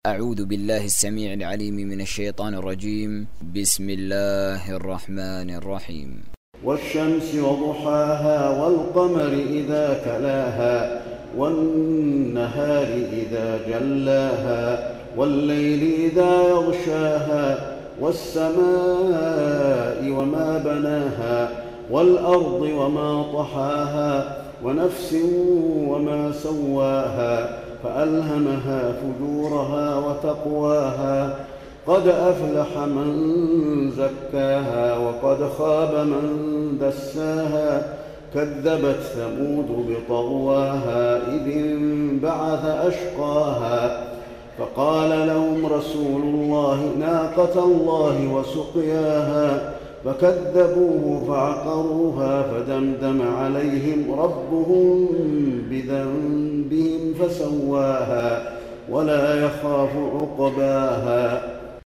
أعوذ بالله السميع العليم من الشيطان الرجيم. بسم الله الرحمن الرحيم. والشمس وضحاها والقمر إذا تلاها والنهار إذا جلاها والليل إذا يغشاها والسماء وما بناها والأرض وما طحاها ونفس وما سواها فألهمها فجورها وتقواها قد أفلح من زكاها وقد خاب من دساها كذبت ثمود بطغواها إذ انبعث أشقاها فقال لهم رسول الله ناقة الله وسقياها فكذبوه فعقروها فدمدم عليهم ربهم بذنبهم فسواها ولا يخاف عقباها